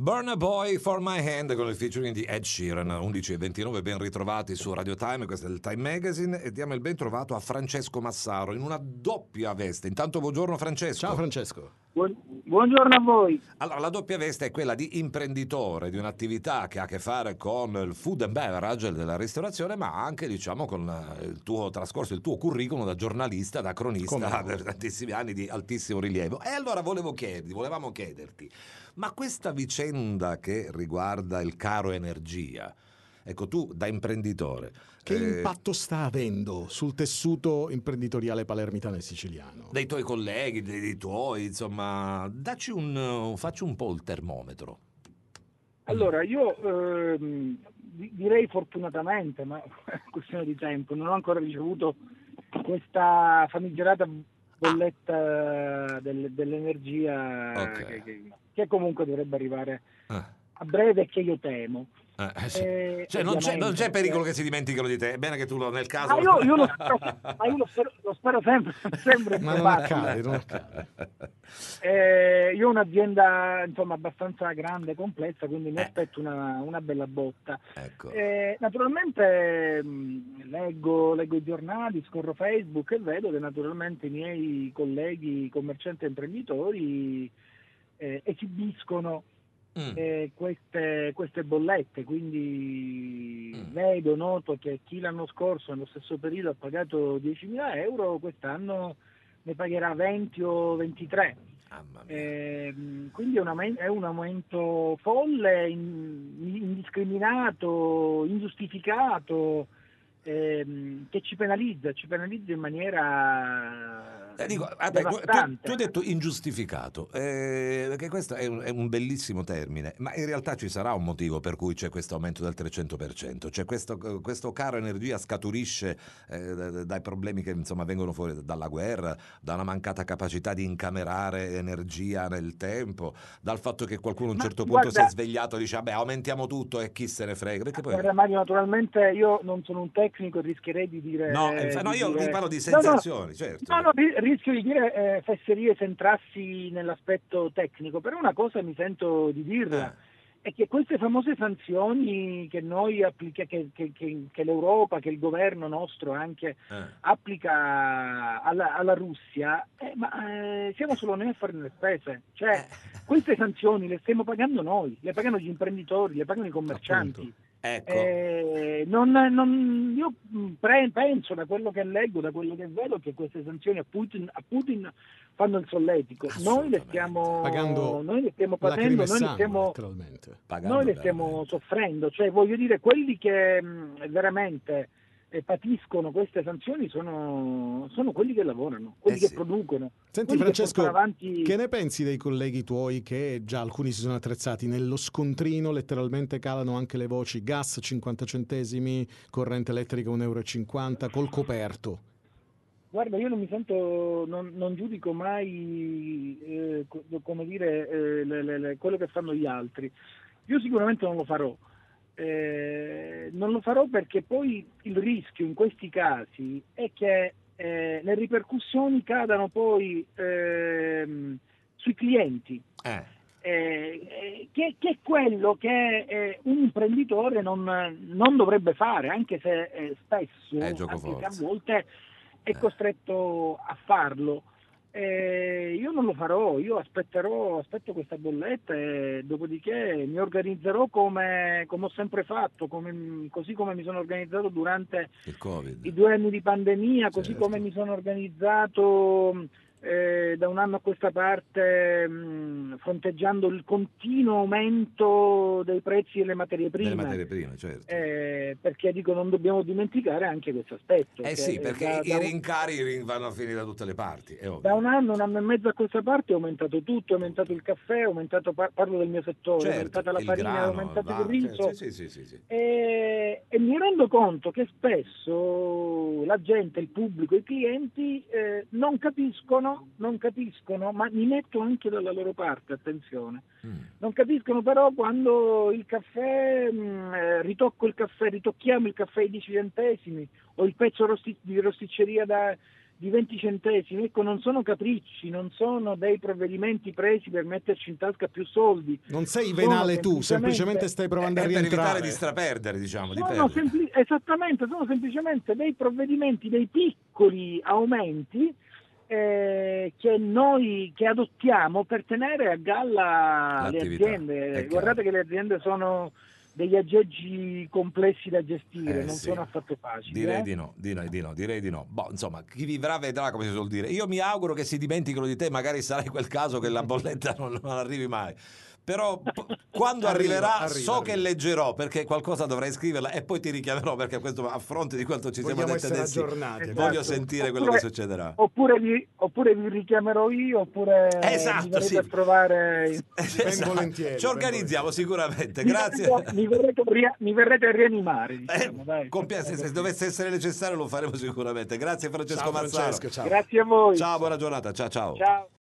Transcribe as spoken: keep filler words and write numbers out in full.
Burna Boy for My Hand con il featuring di Ed Sheeran. Undici e ventinove, ben ritrovati su Radio Time, questo è il Time Magazine e diamo il ben trovato a Francesco Massaro in una doppia veste. Intanto buongiorno Francesco. Ciao Francesco. Buon, buongiorno a voi. Allora, la doppia veste è quella di imprenditore di un'attività che ha a che fare con il food and beverage della ristorazione, ma anche, diciamo, con il tuo trascorso, il tuo curriculum da giornalista, da cronista per tantissimi anni di altissimo rilievo. E allora volevo chiederti, volevamo chiederti, ma questa vicenda che riguarda il caro energia, ecco, tu da imprenditore, che eh, impatto sta avendo sul tessuto imprenditoriale palermitano e siciliano? dei tuoi colleghi, dei, dei tuoi, insomma, dacci un, facci un po' il termometro. Allora, io ehm, direi fortunatamente, ma è questione di tempo, non ho ancora ricevuto questa famigerata bolletta del, dell'energia Ok. che, che, che comunque dovrebbe arrivare Ah. a breve e che io temo. Eh, sì. Eh, Cioè, non c'è, non c'è pericolo perché- che si dimenticano di te, è bene che tu lo, nel caso... Ah, io, io lo spero, ma io lo spero, lo spero sempre, sempre Ma non probabile. accade, non accade. Eh, io ho un'azienda insomma abbastanza grande e complessa, quindi mi Eh. aspetto una, una bella botta. Ecco. Eh, naturalmente mh, leggo, leggo i giornali, scorro Facebook e vedo che naturalmente i miei colleghi commercianti e imprenditori eh, esibiscono Mm. eh, queste, queste bollette, quindi Mm. vedo, noto che chi l'anno scorso nello stesso periodo ha pagato diecimila euro, quest'anno ne pagherà venti o ventitré. Mamma mia. Ehm, quindi è un, aumento, è un aumento folle, in- indiscriminato, ingiustificato, ehm, che ci penalizza, ci penalizza in maniera Eh, dico, aspetta, tu, tu- devastante. tu hai detto ingiustificato, eh, perché questo è un, è un bellissimo termine, ma in realtà ci sarà un motivo per cui c'è questo aumento del trecento per cento, cioè questo, questo caro energia scaturisce eh, dai problemi che insomma vengono fuori dalla guerra, da una mancata capacità di incamerare energia nel tempo, dal fatto che qualcuno a un Ma certo punto guarda- si è svegliato e dice vabbè aumentiamo tutto e chi se ne frega, perché poi... Guarda Mario, naturalmente io non sono un tecnico e rischierei di dire... No, eh, no, di io dire- vi parlo di No, no, sensazioni, certo. No, no, ri- rischio di dire eh, fesserie se entrassi nell'aspetto tecnico, però una cosa mi sento di dirla, Eh. è che queste famose sanzioni che noi applica, che, che- che- che l'Europa, che il governo nostro anche Eh. applica alla, alla Russia, eh, ma eh, siamo solo noi a fare le spese, cioè Eh. queste sanzioni le stiamo pagando noi, le pagano gli imprenditori, le pagano i commercianti. Appunto. Ecco. Eh, non, non- io mh, pre- penso da quello che leggo, da quello che vedo, che queste sanzioni a Putin, a Putin fanno il solletico. Noi le Assolutamente. stiamo Pagando noi le stiamo lacrime patendo, e noi le sangue, stiamo, letteralmente. Pagando noi le stiamo veramente. soffrendo. Cioè, voglio dire, quelli che mh, veramente eh, patiscono queste sanzioni sono, sono quelli che lavorano, quelli Eh che sì. producono. Senti quelli che Francesco, portano avanti... che ne pensi dei colleghi tuoi che già alcuni si sono attrezzati nello scontrino, letteralmente calano anche le voci gas cinquanta centesimi, corrente elettrica un euro e cinquanta col coperto? Guarda, io non mi sento, non, non giudico mai, eh, co- come dire, eh, le- le- le- quello che fanno gli altri. Io sicuramente non lo farò. Eh, non lo farò perché poi il rischio in questi casi è che eh, le ripercussioni cadano poi ehm, sui clienti. Eh. Eh, eh, che, che è quello che eh, un imprenditore non, non dovrebbe fare, anche se eh, spesso, È anche gioco se a forza. volte è costretto a farlo. Eh, io non lo farò, io aspetterò, aspetto questa bolletta e dopodiché mi organizzerò come, come ho sempre fatto, come- così come mi sono organizzato durante Il Covid. i due anni di pandemia, così Certo. come mi sono organizzato eh, da un anno a questa parte mh, fronteggiando il continuo aumento dei prezzi delle materie prime. Delle materie prime, certo. Eh, perché dico non dobbiamo dimenticare anche questo aspetto. Eh che, sì, eh, perché da, i da un, rincari rin- vanno a finire da tutte le parti, è ovvio. da un anno, un anno e mezzo a questa parte è aumentato tutto, è aumentato il caffè, è aumentato, par- parlo del mio settore, è Certo, aumentata la il farina, è grano, aumentato va- il riso. cioè, sì, sì, sì, sì. E, e mi rendo conto che spesso la gente, il pubblico, i clienti eh, non capiscono, non capiscono, ma mi metto anche dalla loro parte, attenzione. Mm. Non capiscono però quando il caffè, mh, eh, ritocco il caffè, ritocchiamo il caffè ai dieci centesimi o il pezzo rosti- di rosticceria da, di venti centesimi, ecco, non sono capricci, non sono dei provvedimenti presi per metterci in tasca più soldi. Non sei venale tu, semplicemente stai provando è a per rientrare. evitare di straperdere, diciamo, di Sono perdere. sempli- esattamente, sono semplicemente dei provvedimenti, dei piccoli aumenti eh, che noi che adottiamo per tenere a galla le L'attività, è aziende. chiaro. Guardate che le aziende sono degli aggeggi complessi da gestire, Eh, non sì. sono affatto facili. Direi eh. di no, di no, di no, direi di no. Boh, insomma, chi vivrà vedrà, come si suol dire. Io mi auguro che si dimenticano di te, magari sarai quel caso che la bolletta non, non arrivi mai. Però p- quando Arriva, arriverà arriva, so arriva. che leggerò, perché qualcosa dovrai scriverla e poi ti richiamerò, perché a questo a fronte di quanto ci siamo Vogliamo detti essere adesso aggiornati. Esatto. voglio sentire quello Oppure- che succederà. Oppure vi, oppure vi richiamerò io, oppure Esatto, mi verrete sì. a trovare. Ben volentieri, Ci ben organizziamo sicuramente. Mi Grazie. verrete, mi, verrete a ria- mi verrete a rianimare, Eh, diciamo, dai. compia- se, se dovesse essere necessario lo faremo sicuramente. Grazie Francesco Ciao Mazzaro. Francesco, ciao. Grazie a voi. Ciao, buona giornata. Ciao ciao. Ciao.